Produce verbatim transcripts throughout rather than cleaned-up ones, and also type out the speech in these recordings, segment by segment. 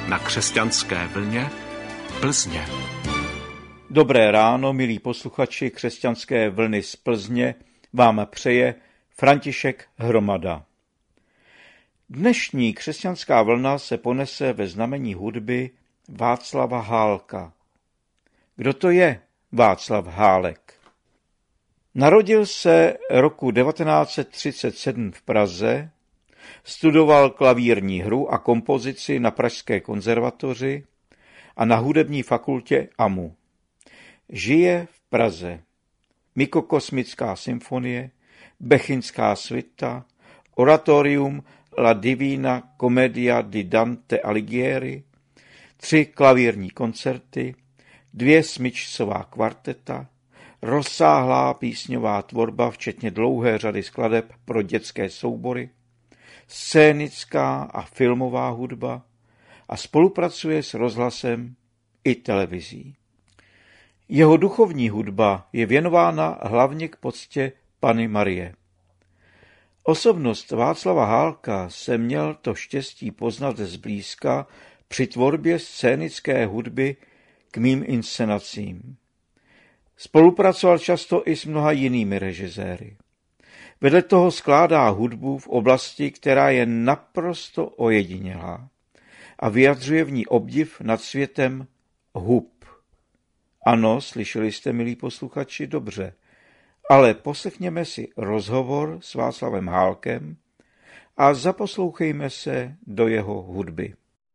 na Křesťanské vlně Plzně. Dobré ráno, milí posluchači Křesťanské vlny z Plzně, vám přeje František Hromada. Dnešní křesťanská vlna se ponese ve znamení hudby Václava Hálka. Kdo to je Václav Hálek? Narodil se roku devatenáct set třicet sedm v Praze, studoval klavírní hru a kompozici na Pražské konzervatoři a na hudební fakultě A M U. Žije v Praze. Mikokosmická symfonie, Bechinská svita, oratorium La Divina Commedia di Dante Alighieri, tři klavírní koncerty, dvě smyčcová kvarteta, rozsáhlá písňová tvorba, včetně dlouhé řady skladeb pro dětské soubory, scénická a filmová hudba a spolupracuje s rozhlasem i televizí. Jeho duchovní hudba je věnována hlavně k poctě Panny Marie. Osobnost Václava Hálka se měl to štěstí poznat zblízka při tvorbě scénické hudby k mým inscenacím. Spolupracoval často i s mnoha jinými režiséry. Vedle toho skládá hudbu v oblasti, která je naprosto ojedinělá a vyjadřuje v ní obdiv nad světem hub. Ano, slyšeli jste, milí posluchači, dobře, ale poslechněme si rozhovor s Václavem Hálkem a zaposlouchejme se do jeho hudby.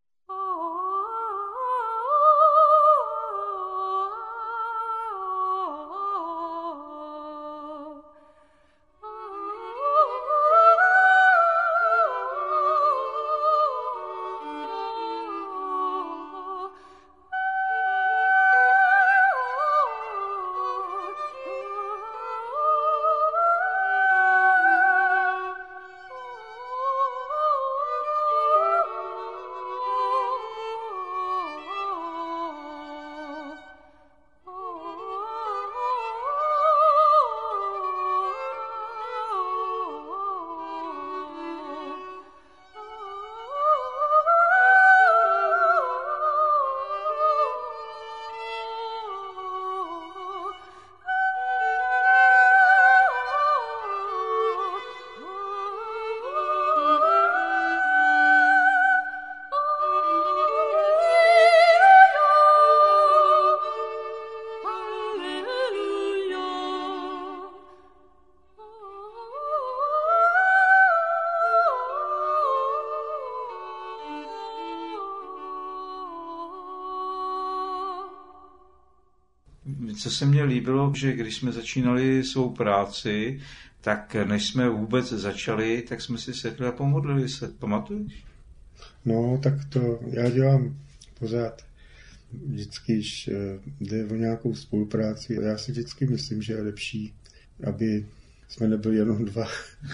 Co se mně líbilo, že když jsme začínali svou práci, tak než jsme vůbec začali, tak jsme si sedli a pomodlili se. Pamatuješ? No, tak to já dělám pořád. Vždycky, když jde o nějakou spolupráci, já si vždycky myslím, že je lepší, aby jsme nebyli jenom dva.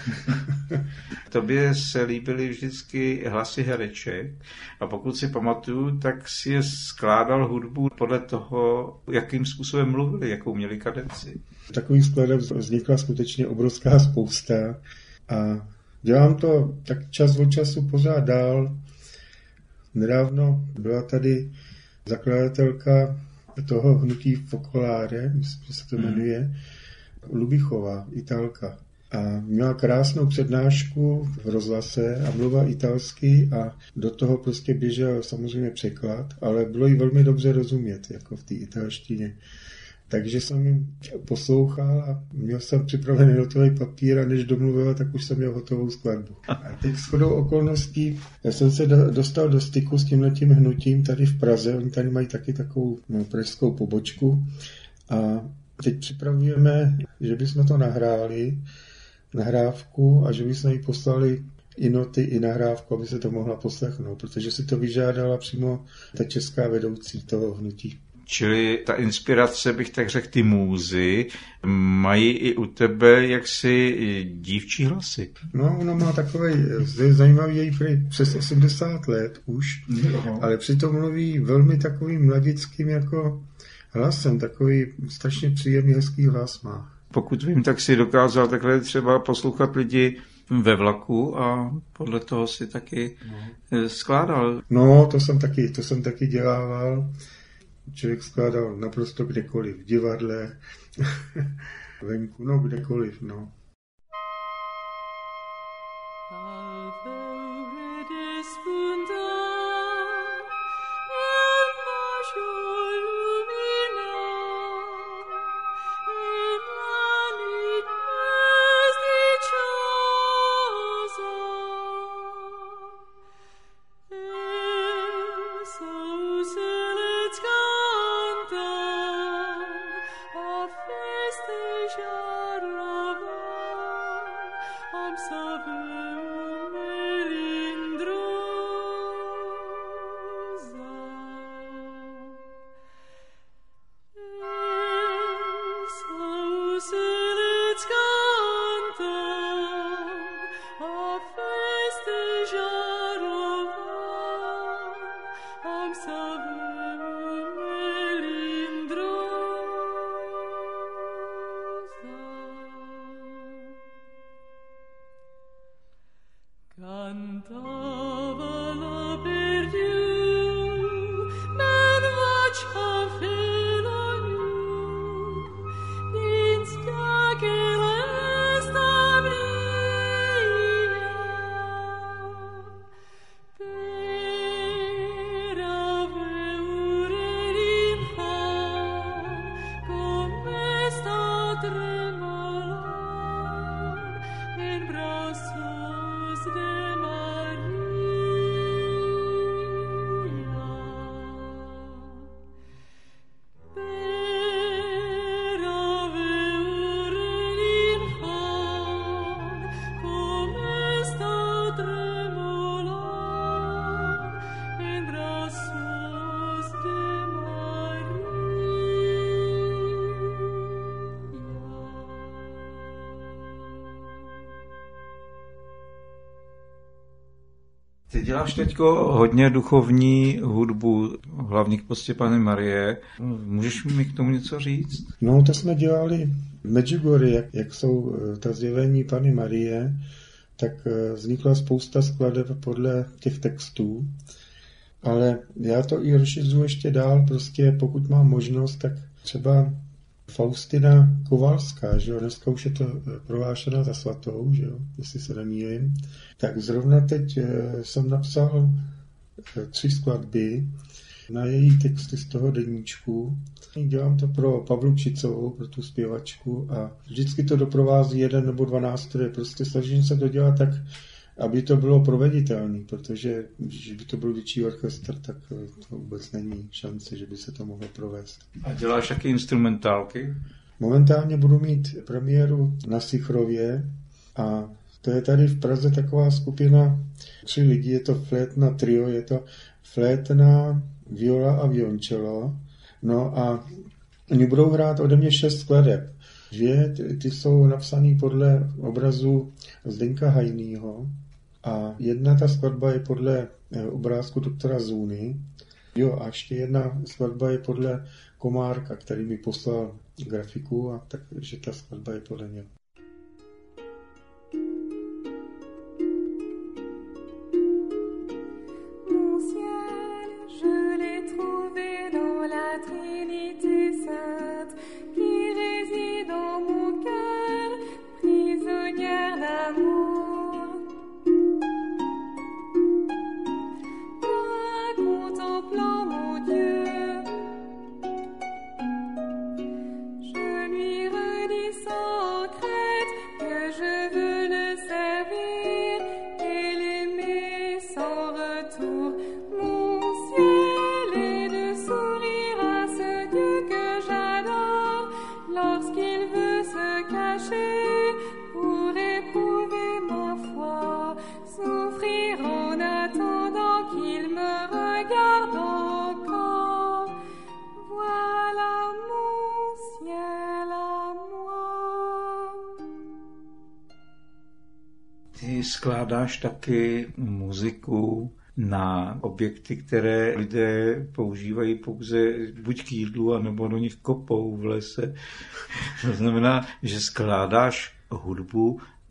Tobě se líbily vždycky hlasy hereček a pokud si pamatuju, tak si je skládal hudbu podle toho, jakým způsobem mluvili, jakou měli kadenci. Takových skladeb vznikla skutečně obrovská spousta a dělám to tak čas od času pořád dál. Nedávno byla tady zakladatelka toho hnutí Focolare, myslím, že se to jmenuje, hmm. Lubichová, Italka. A měla krásnou přednášku v rozhlase a mluvila italsky a do toho prostě běžel samozřejmě překlad, ale bylo jí velmi dobře rozumět, jako v té italštině. Takže jsem jim poslouchal a měl jsem připravený notový papír a než domluvila, tak už jsem měl hotovou skladbu. A teď shodou okolností já jsem se dostal do styku s tímhletím hnutím tady v Praze. Oni tady mají taky takovou no, pražskou pobočku a teď připravujeme, že bychom to nahráli, nahrávku a že bychom jí poslali i noty, i nahrávku, aby se to mohla poslechnout, protože si to vyžádala přímo ta česká vedoucí toho hnutí. Čili ta inspirace, bych tak řekl, ty můzy, mají i u tebe jaksi dívčí hlasy. No, ona má takovej, zajímavý, její přes osmdesát let už, no. Ale přitom mluví velmi takovým mladickým jako hlasem, takový strašně příjemný, hezký hlas má. Pokud vím, tak si dokázal takhle třeba poslouchat lidi ve vlaku a podle toho si taky no. skládal. No, to jsem taky, to jsem taky dělával. Člověk skládal naprosto kdekoliv, v divadle, venku, no kdekoliv, no. Ty děláš teďko hodně duchovní hudbu, hlavně k poctě Panny Marie. Můžeš mi k tomu něco říct? No, to jsme dělali v Medjugorji, jak, jak jsou ta zjevení Panny Marie, tak vznikla spousta skladeb podle těch textů. Ale já to i rozšiřuji ještě dál, prostě pokud mám možnost, tak třeba Faustina Kovalská, že jo, dneska už je to prohlášena za svatou, že jo, jestli se nemýlím. Tak zrovna teď jsem napsal tři skladby na její texty z toho deníčku. Dělám to pro Pavlu Čicovou, pro tu zpěvačku a vždycky to doprovází jeden nebo dva nástroje. Prostě snažím se to dělat tak, aby to bylo proveditelné, protože když by to byl větší orchestr, tak to vůbec není šance, že by se to mohlo provést. A děláš taky instrumentálky? Momentálně budu mít premiéru na Sichrově a to je tady v Praze taková skupina, tři lidi, je to flétna trio, je to flétna, viola a violoncello. No a oni budou hrát ode mě šest skladeb. Dvě, ty, ty jsou napsané podle obrazu Zdeňka Hajnýho a jedna ta skladba je podle obrázku doktora Zůny. Jo, a ještě jedna skladba je podle Komárka, který mi poslal grafiku, a takže ta skladba je podle něj. Skládáš taky muziku na objekty, které lidé používají pouze buď k jídlu, anebo do nich kopou v lese. To znamená, že skládáš hudbu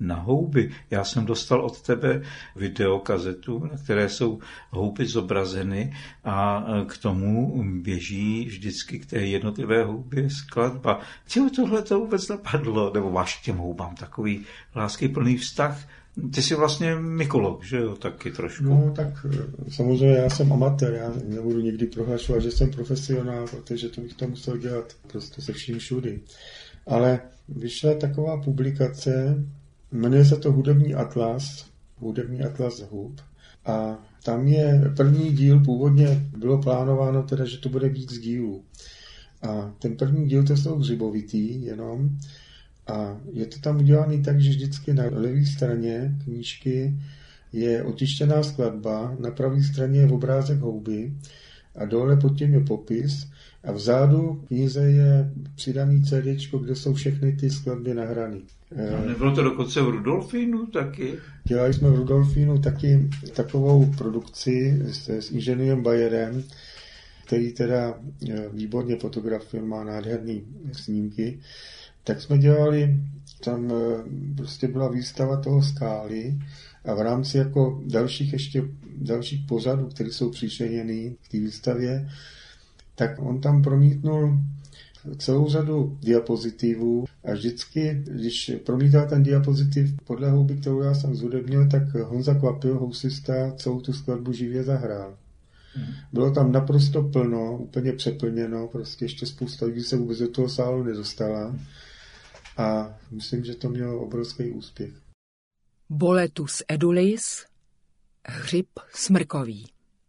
na houby. Já jsem dostal od tebe videokazetu, na které jsou houby zobrazeny a k tomu běží vždycky k té jednotlivé houbě skladba. Čeho tohle to vůbec napadlo? Nebo máš k těm houbám takový láskyplný vztah? Ty jsi vlastně mykolog, že jo, taky trošku. No tak samozřejmě já jsem amatér, já nebudu nikdy prohlašovat, že jsem profesionál, protože to bych to musel dělat prostě se vším všudy. Ale vyšla taková publikace, jmenuje se to Hudební atlas, Hudební atlas hub, a tam je první díl, původně bylo plánováno teda, že to bude víc dílů. A ten první díl to jsou hřibovitý jenom, a je to tam udělané tak, že vždycky na levé straně knížky je otištěná skladba, na pravé straně je obrázek houby a dole pod tím je popis a vzadu v knize je přidaný cédéčko, kde jsou všechny ty skladby nahrané. No, nebylo to dokonce v Rudolfínu taky? Dělali jsme v Rudolfínu taky takovou produkci s, s inženýrem Bayerem, který teda výborně fotografuje, má nádherný snímky. Tak jsme dělali, tam prostě byla výstava toho Skály a v rámci jako dalších ještě dalších pořadů, které jsou přičleněny k té výstavě, tak on tam promítnul celou řadu diapozitivů a vždycky, když promítal ten diapozitiv podle houby, kterou já jsem zhudebnil, tak Honza Kvapil, housista, celou tu skladbu živě zahrál. Bylo tam naprosto plno, úplně přeplněno, prostě ještě spousta lidí se vůbec do toho sálu nedostala a myslím, že to mělo obrovský úspěch. Boletus edulis, hřib smrkový.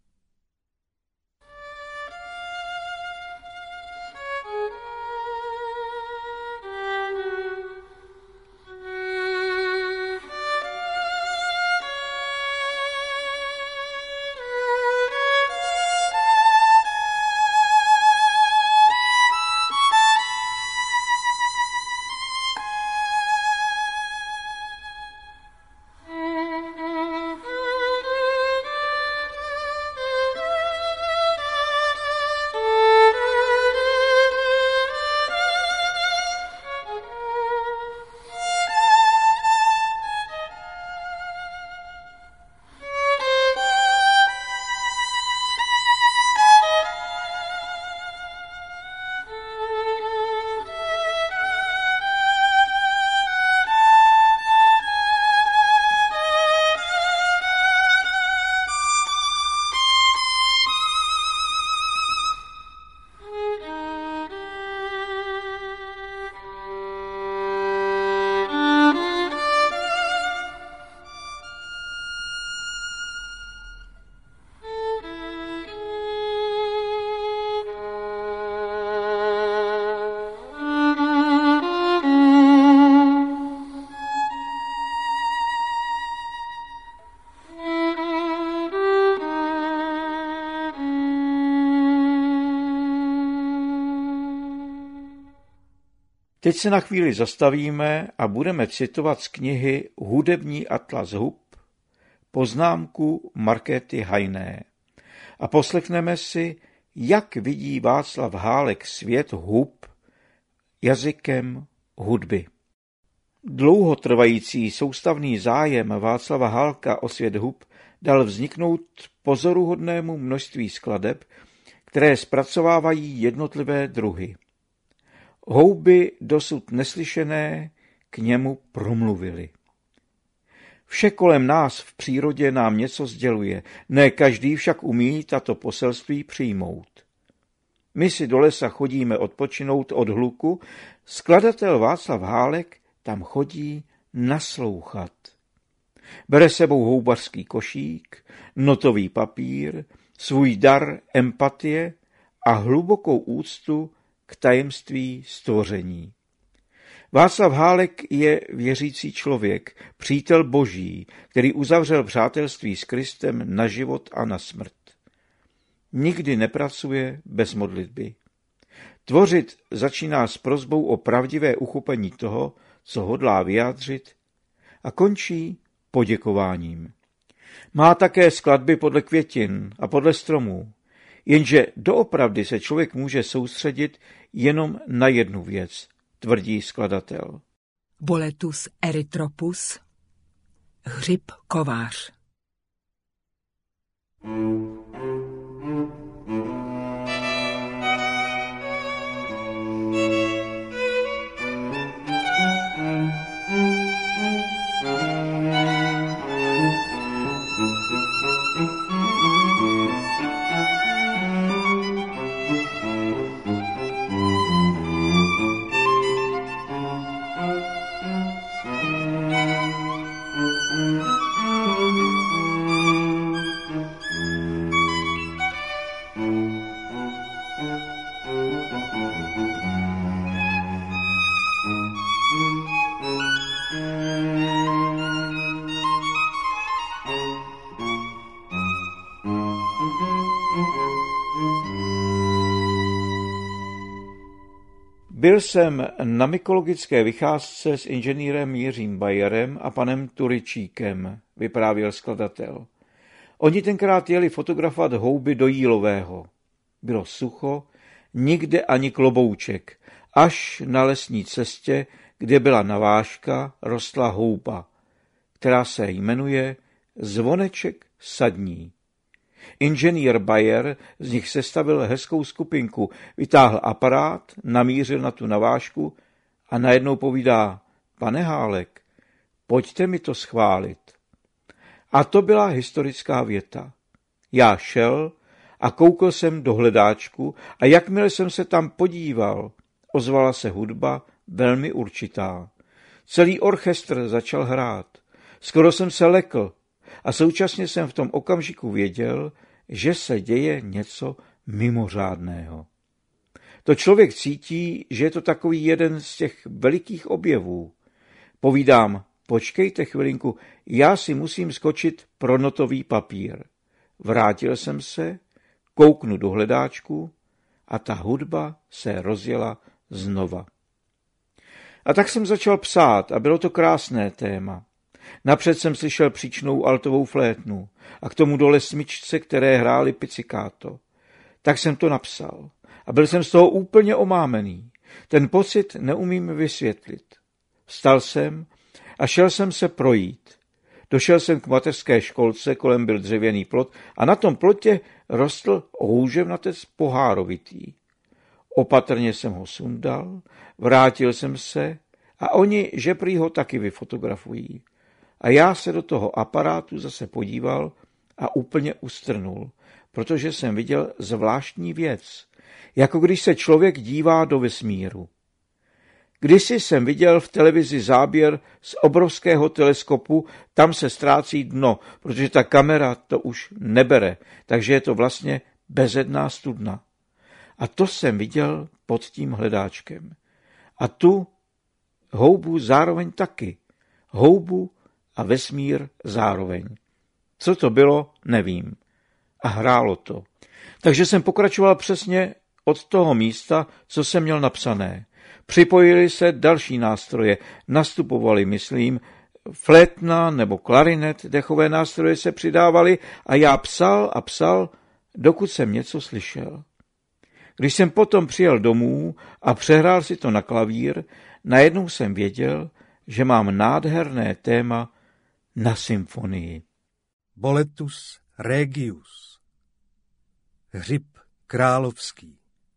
Teď se na chvíli zastavíme a budeme citovat z knihy Hudební atlas hub poznámku Markéty Hajné a poslechneme si, jak vidí Václav Hálek svět hub jazykem hudby. Dlouhotrvající soustavný zájem Václava Hálka o svět hub dal vzniknout pozoruhodnému množství skladeb, které zpracovávají jednotlivé druhy. Houby dosud neslyšené k němu promluvily. Vše kolem nás v přírodě nám něco sděluje, ne každý však umí tato poselství přijmout. My si do lesa chodíme odpočinout od hluku, skladatel Václav Hálek tam chodí naslouchat. Bere sebou houbařský košík, notový papír, svůj dar empatie a hlubokou úctu k tajemství stvoření. Václav Hálek je věřící člověk, přítel boží, který uzavřel přátelství s Kristem na život a na smrt. Nikdy nepracuje bez modlitby. Tvořit začíná s prosbou o pravdivé uchopení toho, co hodlá vyjádřit, a končí poděkováním. Má také skladby podle květin a podle stromů, jenže doopravdy se člověk může soustředit jenom na jednu věc, tvrdí skladatel. Boletus erytropus, hřib kovář. Byl jsem na mykologické vycházce s inženýrem Jiřím Bajerem a panem Turičíkem, vyprávěl skladatel. Oni tenkrát jeli fotografovat houby do Jílového. Bylo sucho, nikde ani klobouček, až na lesní cestě, kde byla navážka, rostla houba, která se jmenuje Zvoneček sadní. Inženýr Bayer z nich sestavil hezkou skupinku, vytáhl aparát, namířil na tu navážku a najednou povídá: pane Hálek, pojďte mi to schválit. A to byla historická věta. Já šel a koukl jsem do hledáčku a jakmile jsem se tam podíval, ozvala se hudba velmi určitá. Celý orchestr začal hrát. Skoro jsem se lekl a současně jsem v tom okamžiku věděl, že se děje něco mimořádného. To člověk cítí, že je to takový jeden z těch velikých objevů. Povídám: počkejte chvilinku, já si musím skočit pro notový papír. Vrátil jsem se, kouknu do hledáčku a ta hudba se rozjela znova. A tak jsem začal psát a bylo to krásné téma. Napřed jsem slyšel příčnou altovou flétnu a k tomu dole smyčce, které hrály pizzicato. Tak jsem to napsal a byl jsem z toho úplně omámený. Ten pocit neumím vysvětlit. Vstal jsem a šel jsem se projít. Došel jsem k mateřské školce, kolem byl dřevěný plot a na tom plotě rostl hůževnatec pohárovitý. Opatrně jsem ho sundal, vrátil jsem se a oni, že prý ho taky vyfotografují. A já se do toho aparátu zase podíval a úplně ustrnul, protože jsem viděl zvláštní věc, jako když se člověk dívá do vesmíru. Kdysi jsem viděl v televizi záběr z obrovského teleskopu, tam se ztrácí dno, protože ta kamera to už nebere, takže je to vlastně bezedná studna. A to jsem viděl pod tím hledáčkem. A tu houbu zároveň taky. Houbu a vesmír zároveň. Co to bylo, nevím. A hrálo to. Takže jsem pokračoval přesně od toho místa, co jsem měl napsané. Připojili se další nástroje, nastupovali, myslím, flétna nebo klarinet, dechové nástroje se přidávaly a já psal a psal, dokud jsem něco slyšel. Když jsem potom přijel domů a přehrál si to na klavír, najednou jsem věděl, že mám nádherné téma na symfonii. Boletus regius, hřib královský.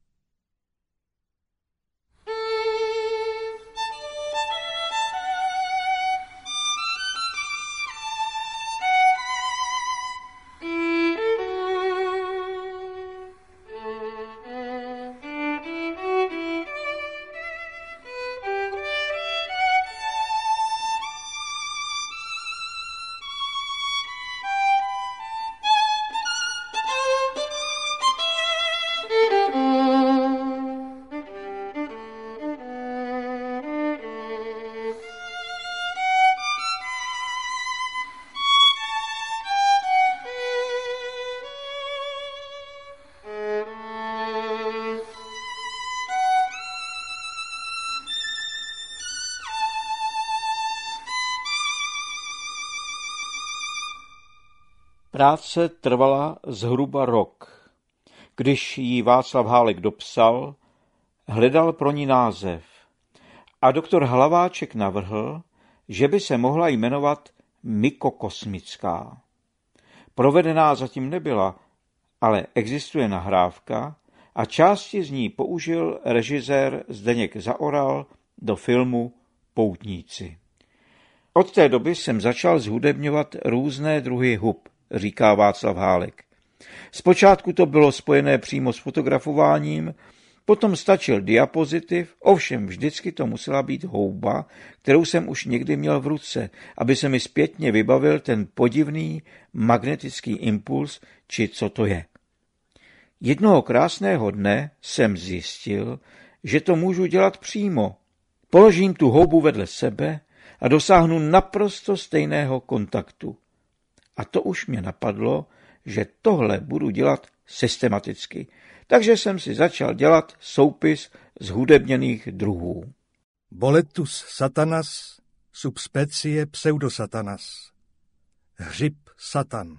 Práce trvala zhruba rok. Když ji Václav Hálek dopsal, hledal pro ní název. a doktor Hlaváček navrhl, že by se mohla jmenovat Mykokosmická. Provedená zatím nebyla, ale existuje nahrávka a části z ní použil režisér Zdeněk Zaoral do filmu Poutníci. Od té doby jsem začal zhudebňovat různé druhy hub, říká Václav Hálek. Zpočátku to bylo spojené přímo s fotografováním, potom stačil diapozitiv, ovšem vždycky to musela být houba, kterou jsem už někdy měl v ruce, aby se mi zpětně vybavil ten podivný magnetický impuls, či co to je. Jednoho krásného dne jsem zjistil, že to můžu dělat přímo. Položím tu houbu vedle sebe a dosáhnu naprosto stejného kontaktu. A to už mě napadlo, že tohle budu dělat systematicky. Takže jsem si začal dělat soupis zhudebněných druhů. Boletus satanas subspecie pseudosatanas. Hřib satan.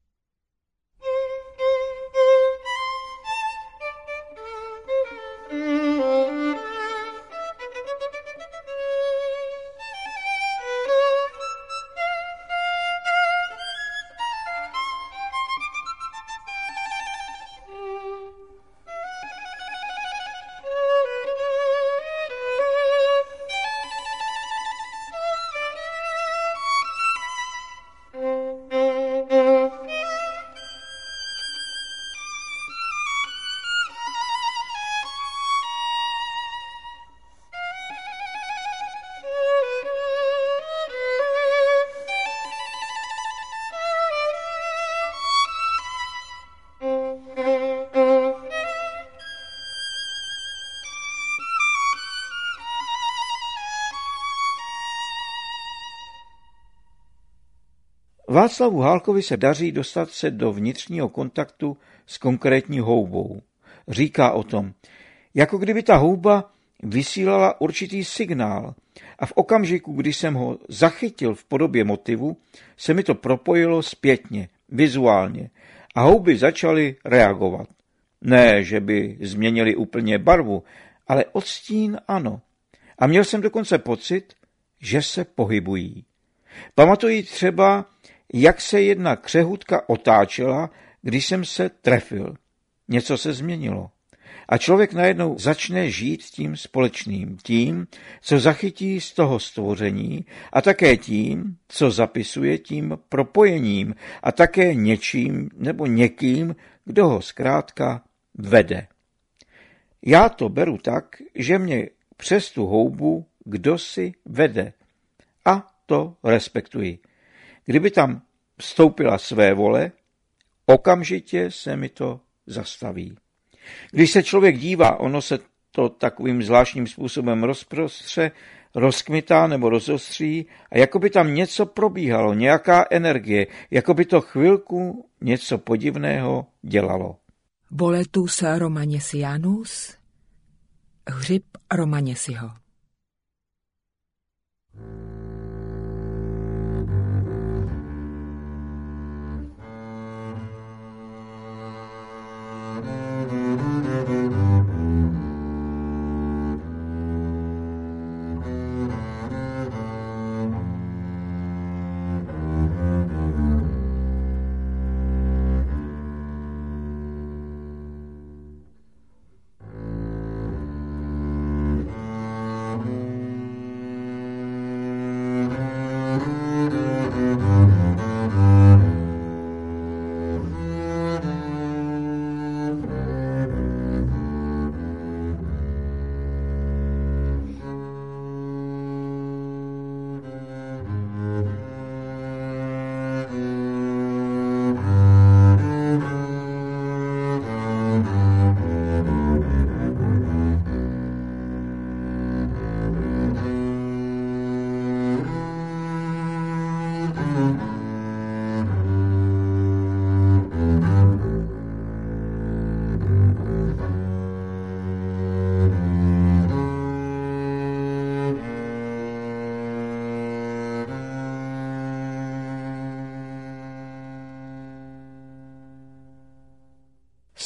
Václavu Hálkovi se daří dostat se do vnitřního kontaktu s konkrétní houbou. Říká o tom, jako kdyby ta houba vysílala určitý signál a v okamžiku, kdy jsem ho zachytil v podobě motivu, se mi to propojilo zpětně, vizuálně a houby začaly reagovat. Ne, že by změnili úplně barvu, ale odstín ano. A měl jsem dokonce pocit, že se pohybují. Pamatuji třeba, jak se jedna křehůtka otáčela, když jsem se trefil. Něco se změnilo. A člověk najednou začne žít tím společným, tím, co zachytí z toho stvoření a také tím, co zapisuje tím propojením a také něčím nebo někým, kdo ho zkrátka vede. Já to beru tak, že mě přes tu houbu kdosi vede a to respektuji. Kdyby tam vstoupila své vole, okamžitě se mi to zastaví. Když se člověk dívá, ono se to takovým zvláštním způsobem rozprostře, rozkmitá nebo rozostří a jako by tam něco probíhalo, nějaká energie, jako by to chvilku něco podivného dělalo. Boletus romanesianus, hřib Romanesiho.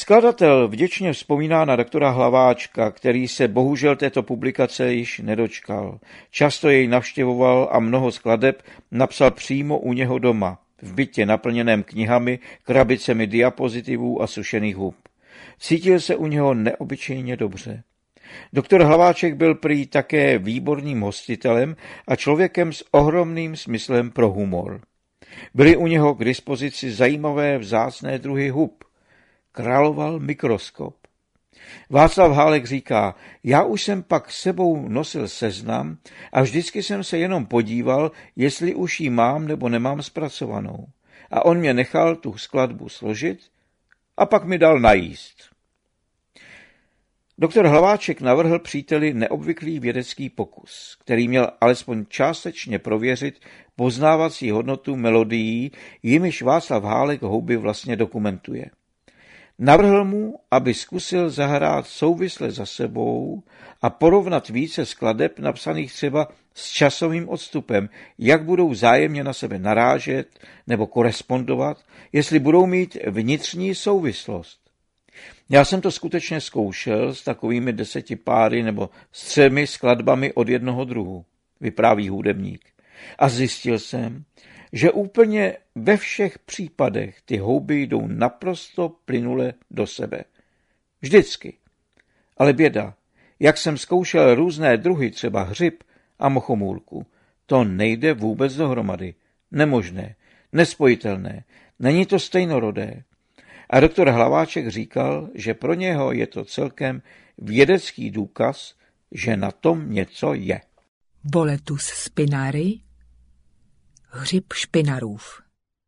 Skladatel vděčně vzpomíná na doktora Hlaváčka, který se bohužel této publikace již nedočkal. Často jej navštěvoval a mnoho skladeb napsal přímo u něho doma, v bytě naplněném knihami, krabicemi diapozitivů a sušených hub. Cítil se u něho neobyčejně dobře. Doktor Hlaváček byl prý také výborným hostitelem a člověkem s ohromným smyslem pro humor. Byly u něho k dispozici zajímavé vzácné druhy hub. Královal mikroskop. Václav Hálek říká, já už jsem pak s sebou nosil seznam a vždycky jsem se jenom podíval, jestli už ji mám nebo nemám zpracovanou. A on mě nechal tu skladbu složit a pak mi dal najíst. Doktor Hlaváček navrhl příteli neobvyklý vědecký pokus, který měl alespoň částečně prověřit poznávací hodnotu melodií, jimiž Václav Hálek houby vlastně dokumentuje. Navrhl mu, aby zkusil zahrát souvisle za sebou a porovnat více skladeb napsaných třeba s časovým odstupem, jak budou vzájemně na sebe narážet nebo korespondovat, jestli budou mít vnitřní souvislost. Já jsem to skutečně zkoušel s takovými deseti páry nebo s třemi skladbami od jednoho druhu, vypráví hudebník. A zjistil jsem, že úplně ve všech případech ty houby jdou naprosto plynule do sebe. Vždycky. Ale běda, jak jsem zkoušel různé druhy, třeba hřib a mochomůlku, to nejde vůbec dohromady. Nemožné, nespojitelné, není to stejnorodé. A doktor Hlaváček říkal, že pro něho je to celkem vědecký důkaz, že na tom něco je. Boletus spinari, hřib špinarův.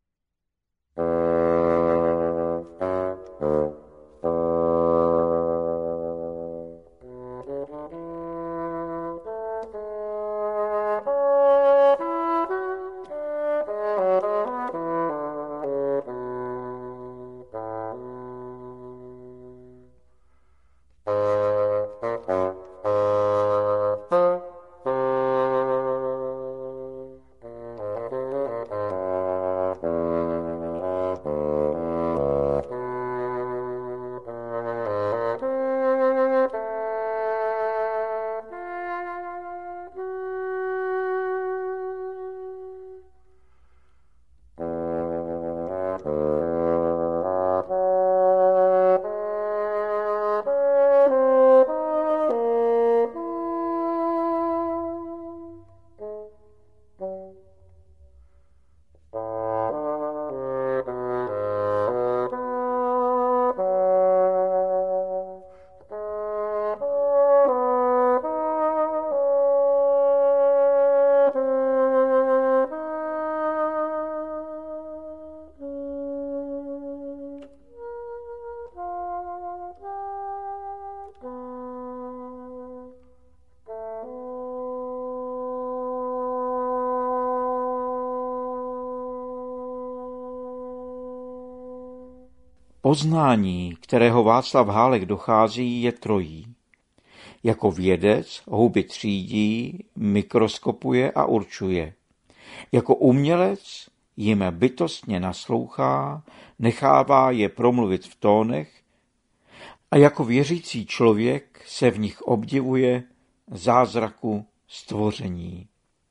Poznání, kterého Václav Hálek dochází, je trojí. Jako vědec houby třídí, mikroskopuje a určuje. Jako umělec jim bytostně naslouchá, nechává je promluvit v tónech a jako věřící člověk se v nich obdivuje zázraku stvoření.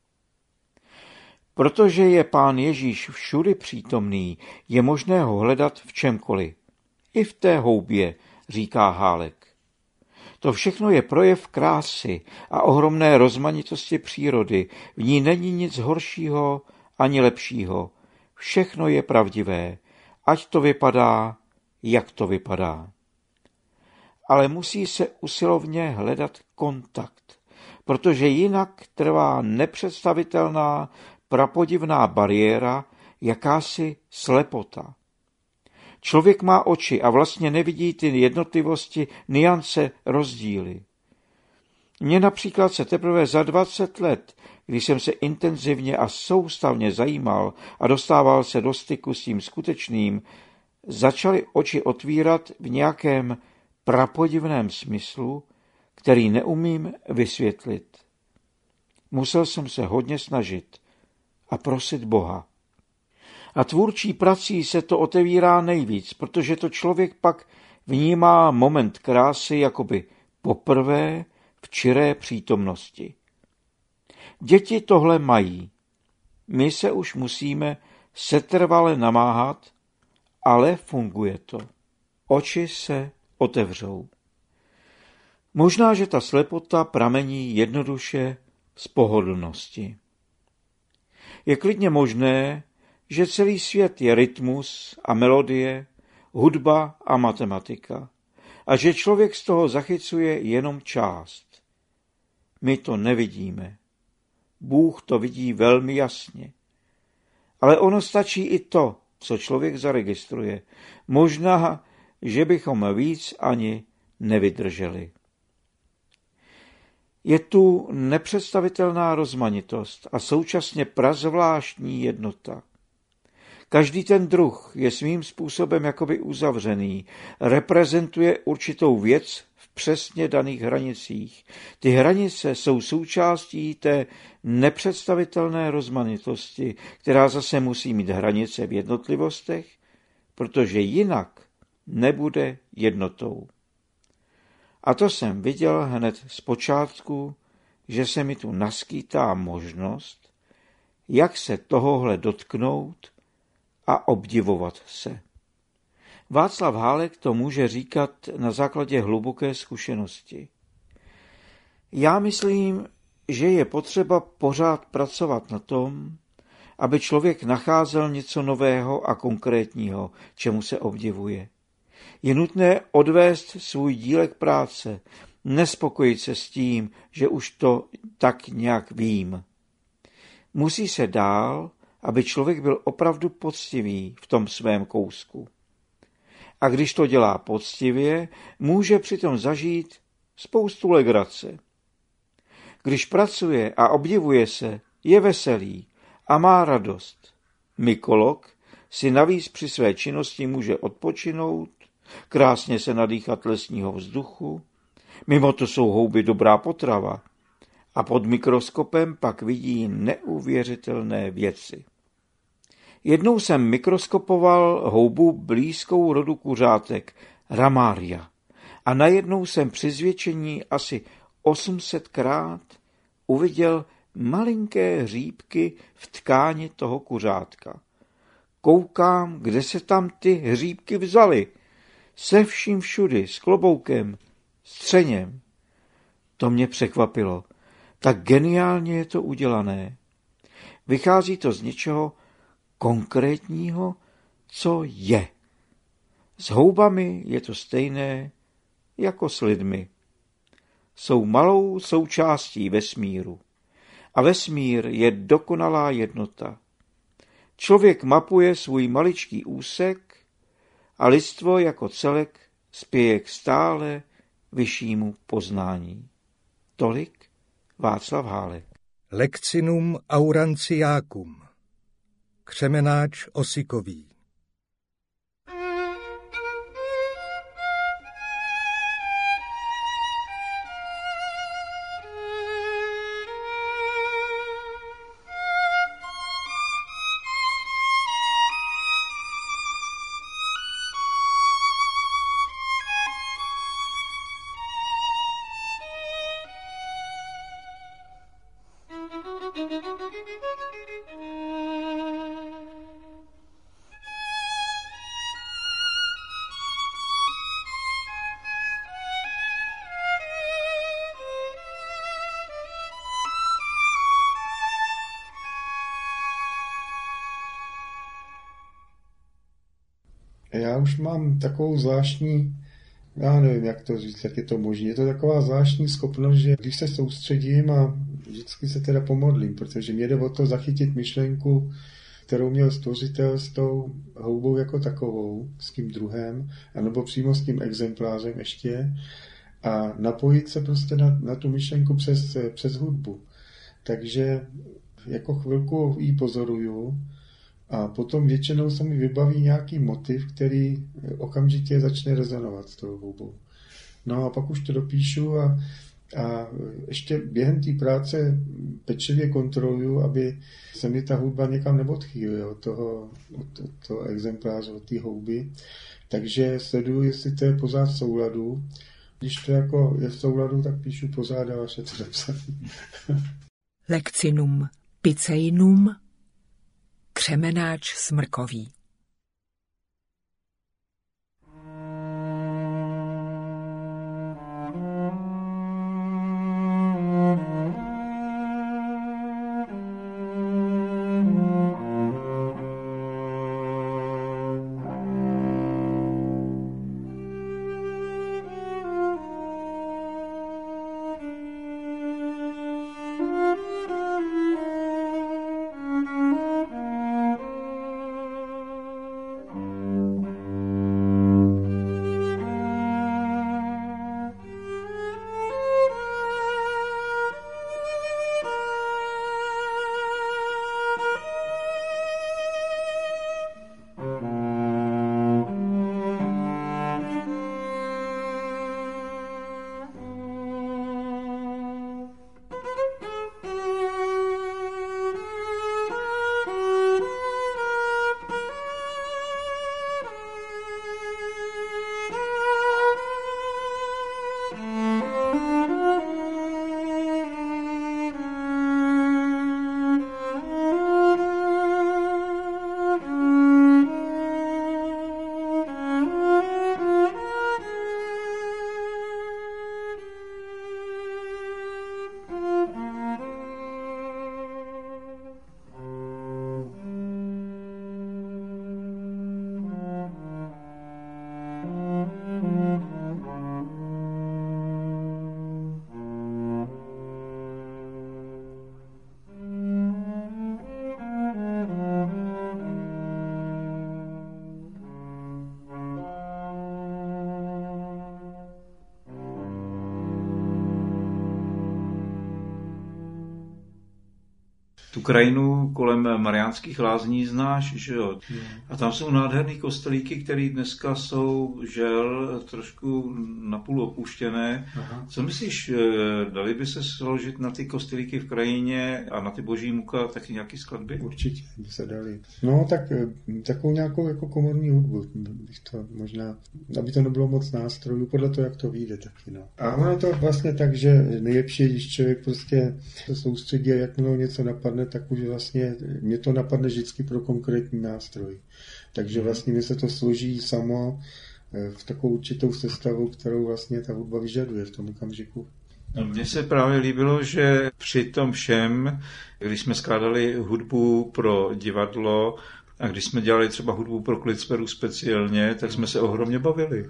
Protože je Pán Ježíš všudy přítomný, je možné ho hledat v čemkoliv. I v té houbě, říká Hálek. To všechno je projev krásy a ohromné rozmanitosti přírody. V ní není nic horšího ani lepšího. Všechno je pravdivé, ať to vypadá, jak to vypadá. Ale musí se usilovně hledat kontakt, protože jinak trvá nepředstavitelná, prapodivná bariéra, jakási slepota. Člověk má oči a vlastně nevidí ty jednotlivosti, niance, rozdíly. Mně například se teprve za dvacet let, když jsem se intenzivně a soustavně zajímal a dostával se do styku s tím skutečným, začaly oči otvírat v nějakém prapodivném smyslu, který neumím vysvětlit. Musel jsem se hodně snažit a prosit Boha. A tvůrčí prací se to otevírá nejvíc, protože to člověk pak vnímá moment krásy jakoby poprvé v čiré přítomnosti. Děti tohle mají. My se už musíme setrvale namáhat, ale funguje to. Oči se otevřou. Možná, že ta slepota pramení jednoduše z pohodlnosti. Je klidně možné, že celý svět je rytmus a melodie, hudba a matematika a že člověk z toho zachycuje jenom část. My to nevidíme. Bůh to vidí velmi jasně. Ale ono stačí i to, co člověk zaregistruje. Možná, že bychom víc ani nevydrželi. Je tu nepředstavitelná rozmanitost a současně prazvláštní jednota. Každý ten druh je svým způsobem jakoby uzavřený, reprezentuje určitou věc v přesně daných hranicích. Ty hranice jsou součástí té nepředstavitelné rozmanitosti, která zase musí mít hranice v jednotlivostech, protože jinak nebude jednotou. A to jsem viděl hned z počátku, že se mi tu naskýtá možnost, jak se tohohle dotknout a obdivovat se. Václav Hálek to může říkat na základě hluboké zkušenosti. Já myslím, že je potřeba pořád pracovat na tom, aby člověk nacházel něco nového a konkrétního, čemu se obdivuje. Je nutné odvést svůj dílek práce, nespokojit se s tím, že už to tak nějak vím. Musí se dál, aby člověk byl opravdu poctivý v tom svém kousku. A když to dělá poctivě, může přitom zažít spoustu legrace. Když pracuje a obdivuje se, je veselý a má radost. Mykolog si navíc při své činnosti může odpočinout, krásně se nadýchat lesního vzduchu, mimo to jsou houby dobrá potrava a pod mikroskopem pak vidí neuvěřitelné věci. Jednou jsem mikroskopoval houbu blízkou rodu kuřátek, Ramaria, a najednou jsem při zvětšení asi osm set krát uviděl malinké hříbky v tkáni toho kuřátka. Koukám, kde se tam ty hříbky vzaly. Se vším všudy, s kloboukem, s třeněm. To mě překvapilo. Tak geniálně je to udělané. Vychází to z něčeho konkrétního, co je. S houbami je to stejné jako s lidmi. Jsou malou součástí vesmíru. A vesmír je dokonalá jednota. Člověk mapuje svůj maličký úsek a lidstvo jako celek spěje k stále vyššímu poznání. Tolik Václav Hálek. Lectinum aurantiacum. Křemenáč osikový. Já už mám takovou zvláštní, já nevím, jak to říct, jak je to možné. Je to taková zvláštní schopnost, že když se soustředím a vždycky se teda pomodlím, protože mě jde o to zachytit myšlenku, kterou měl stvořitel s tou houbou jako takovou, s tím druhem, anebo přímo s tím exemplářem ještě, a napojit se prostě na, na tu myšlenku přes, přes hudbu. Takže jako chvilku ji pozoruju, a potom většinou se mi vybaví nějaký motiv, který okamžitě začne rezonovat s tou hudbou. No a pak už to dopíšu a a ještě během té práce pečlivě kontroluju, aby se mi ta hudba někam neodchýlila od toho, od, od toho exempláře, od té houby. Takže sleduju, jestli to je pořád v souladu. Když to jako je v souladu, tak píšu pořád a vaše to napsané. Lekcinum Piceinum, křemenáč smrkový. Tu krajinu kolem Mariánských Lázní znáš, že jo? A tam jsou nádherný kostelíky, které dneska jsou, žel, trošku napůl opuštěné. Aha. Co myslíš, dali by se složit na ty kostelíky v krajině a na ty boží muka taky nějaký skladby? Určitě by se dali. No tak takovou nějakou jako komorní hudbu, bych to možná, aby to nebylo moc nástrojů, podle toho, jak to vyjde taky, no. A ono je to vlastně tak, že nejlepší je, když člověk prostě se soustředí a jakmile něco napadne, tak už vlastně mě to napadne vždycky pro konkrétní nástroj. Takže vlastně mi se to složí samo v takovou určitou sestavu, kterou vlastně ta hudba vyžaduje v tom okamžiku. Mně se právě líbilo, že při tom všem, když jsme skládali hudbu pro divadlo a když jsme dělali třeba hudbu pro Klitsperu speciálně, tak jsme se ohromně bavili.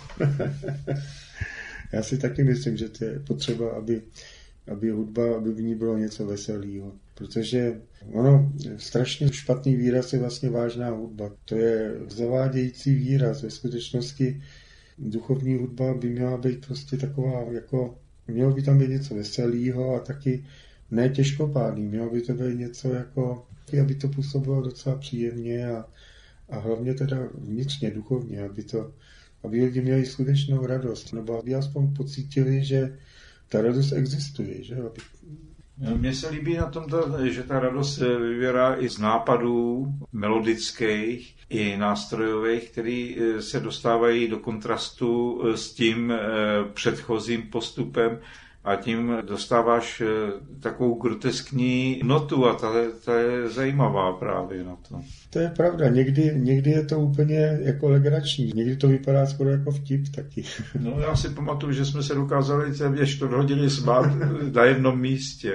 Já si taky myslím, že to je potřeba, aby, aby hudba, aby v ní bylo něco veselého. Protože ono, strašně špatný výraz je vlastně vážná hudba. To je zavádějící výraz. Ve skutečnosti duchovní hudba by měla být prostě taková, jako, mělo by tam být něco veselého a taky ne těžkopádný. Mělo by to být něco jako, aby to působilo docela příjemně a, a hlavně teda vnitřně, duchovně, aby to, aby lidi měli skutečnou radost, nebo aby aspoň pocítili, že ta radost existuje, že aby... Mně se líbí na tom, že ta radost vyvěrá i z nápadů melodických i nástrojových, který se dostávají do kontrastu s tím předchozím postupem a tím dostáváš takovou groteskní notu a ta, ta je zajímavá právě na to. To je pravda, někdy, někdy je to úplně jako legrační, někdy to vypadá skoro jako vtip taky. No já si pamatuju, že jsme se dokázali téměř čtvrt hodiny smát na jednom místě.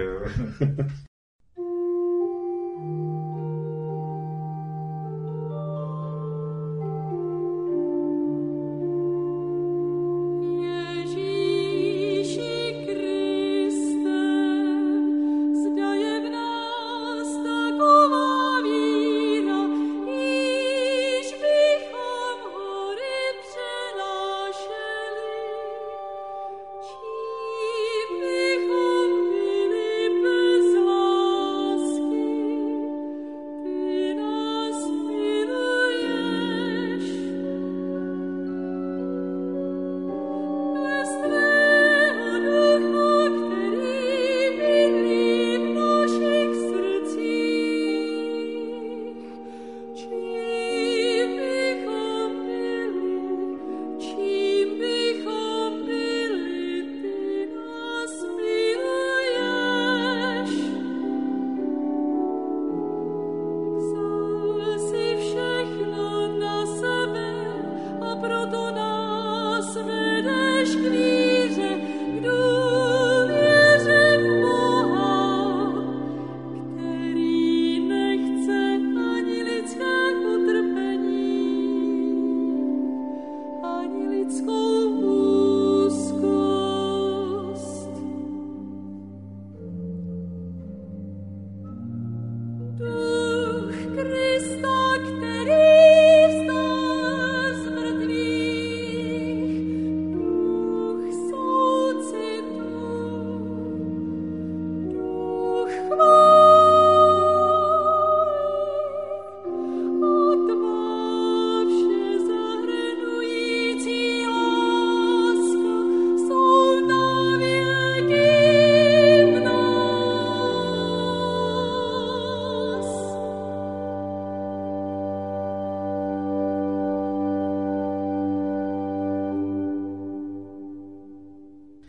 Bychom byli bez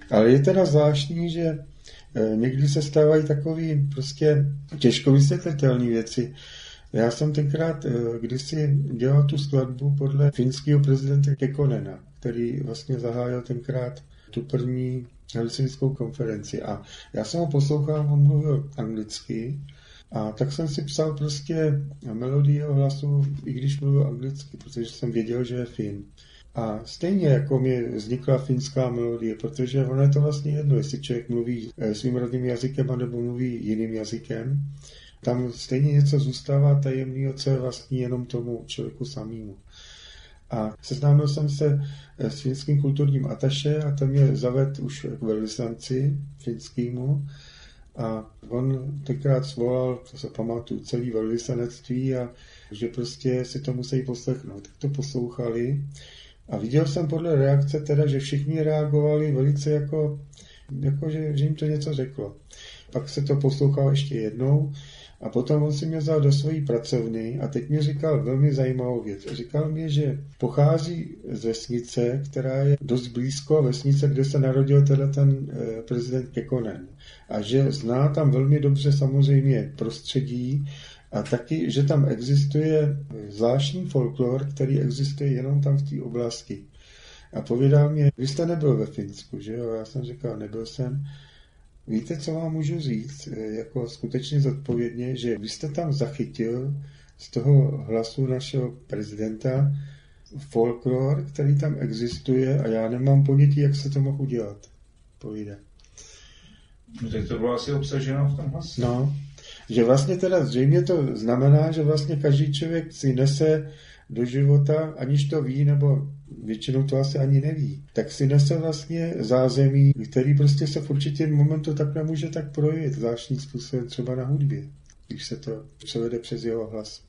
Ale je teda zvláštní, že někdy se stávají takový prostě těžko vysvětlitelné věci. Já jsem tenkrát kdysi dělal tu skladbu podle finského prezidenta Kekkonena, který vlastně zahájil tenkrát tu první helsinskou konferenci. A já jsem ho poslouchal, on mluvil anglicky, a tak jsem si psal prostě melodii jeho hlasu, i když mluvil anglicky, protože jsem věděl, že je Fin. A stejně jako mi vznikla finská melodie, protože ono je to vlastně jedno, jestli člověk mluví svým rodným jazykem anebo mluví jiným jazykem, tam stejně něco zůstává tajemného, co je vlastní jenom tomu člověku samému. A seznámil jsem se s finským kulturním ataše a ten mě zaved už k velvyslanci finskému a on tenkrát svolal, to se pamatuju, celý velvyslanectví a že prostě si to musí poslechnout. Tak to poslouchali a viděl jsem podle reakce teda, že všichni reagovali velice jako, jako že, že jim to něco řeklo. Pak se to poslouchalo ještě jednou a potom on si mě vzal do svojí pracovny a teď mi říkal velmi zajímavou věc. Říkal mi, že pochází z vesnice, která je dost blízko vesnice, kde se narodil teda ten eh, prezident Kekkonen. A že zná tam velmi dobře samozřejmě prostředí a taky, že tam existuje zvláštní folklor, který existuje jenom tam v té oblasti. A povídal mě, vy jste nebyl ve Finsku, že jo? Já jsem říkal, nebyl jsem. Víte, co vám můžu říct, jako skutečně zodpovědně, že vy jste tam zachytil z toho hlasu našeho prezidenta folklor, který tam existuje a já nemám ponětí, jak se to mohl udělat. Povíde. No, tak to bylo asi obsaženo v tom hlasu. No, že vlastně teda zřejmě to znamená, že vlastně každý člověk si nese do života, aniž to ví, nebo většinou to asi ani neví, tak si nese vlastně zázemí, který prostě se v určitém momentu takhle může tak projevit zvláštním způsobem třeba na hudbě, když se to převede přes jeho hlas.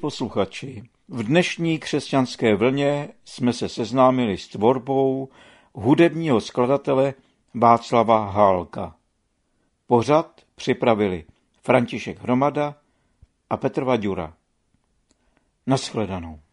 posluchači, v dnešní křesťanské vlně jsme se seznámili s tvorbou hudebního skladatele Václava Hálka. Pořad připravili František Hromada a Petr Vaďura. Naschledanou.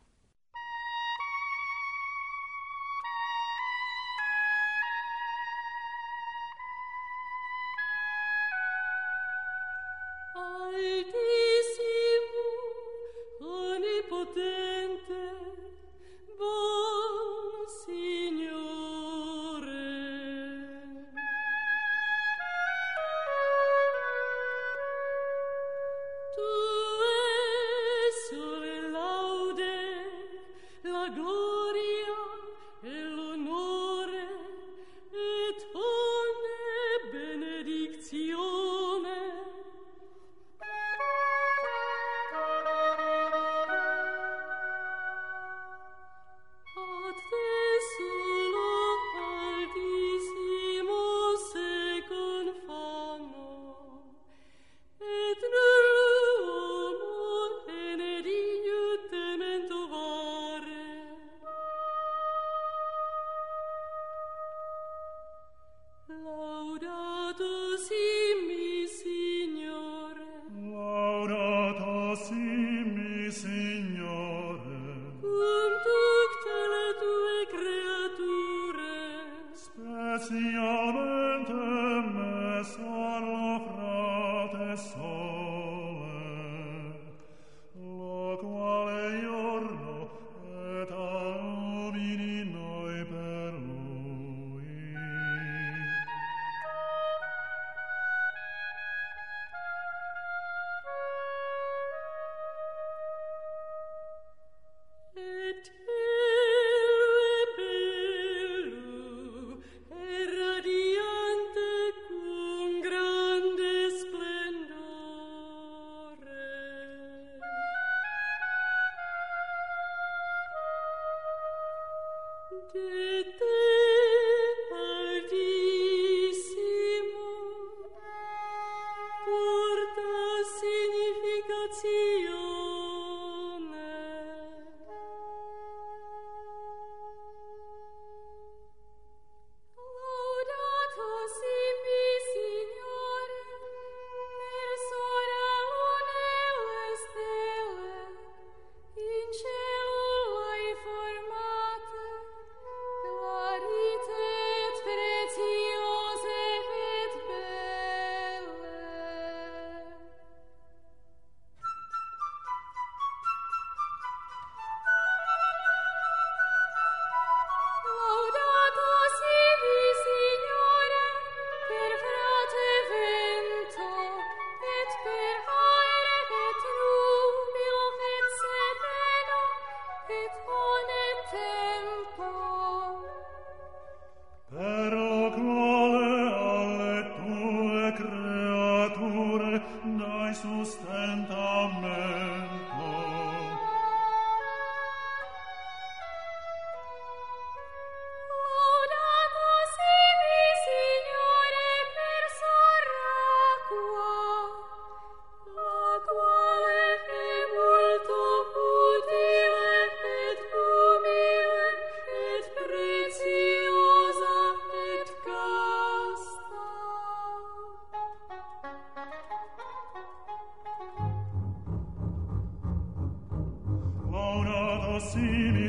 Simi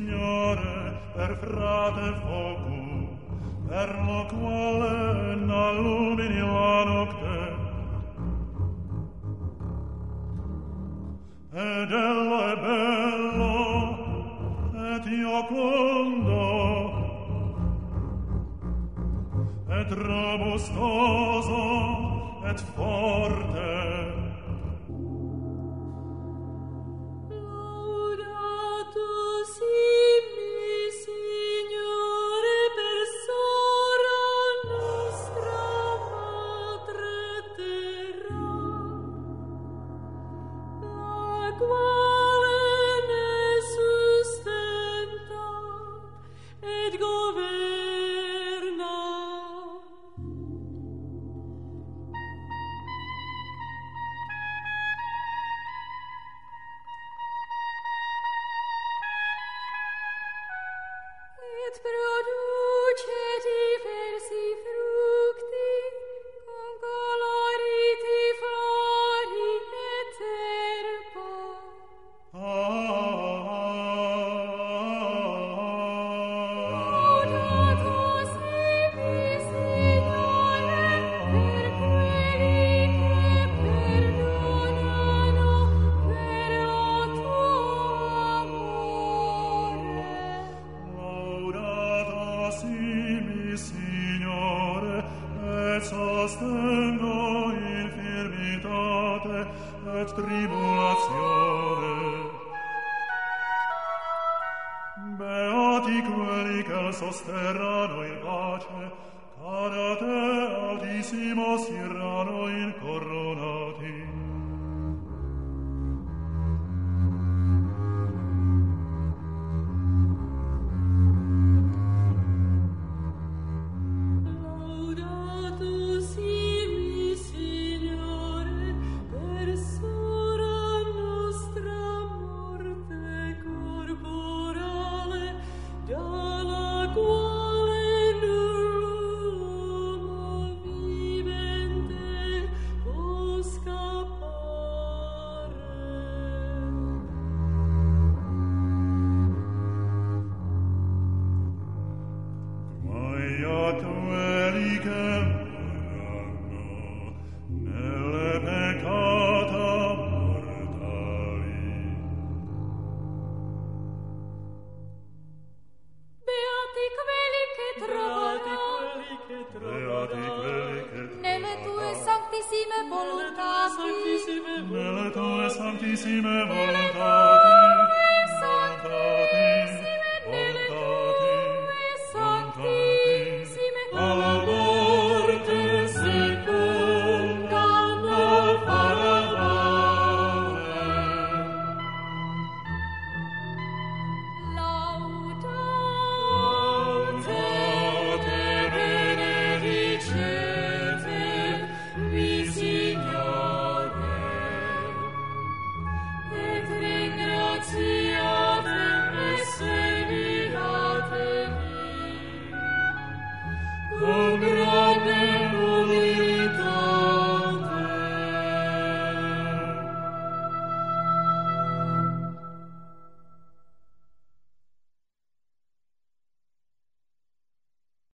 Signore per frate focu, per lo quale n'allumini la notte. Ed ella è bello, et iocondo, et robustoso, et forte. Oh, grande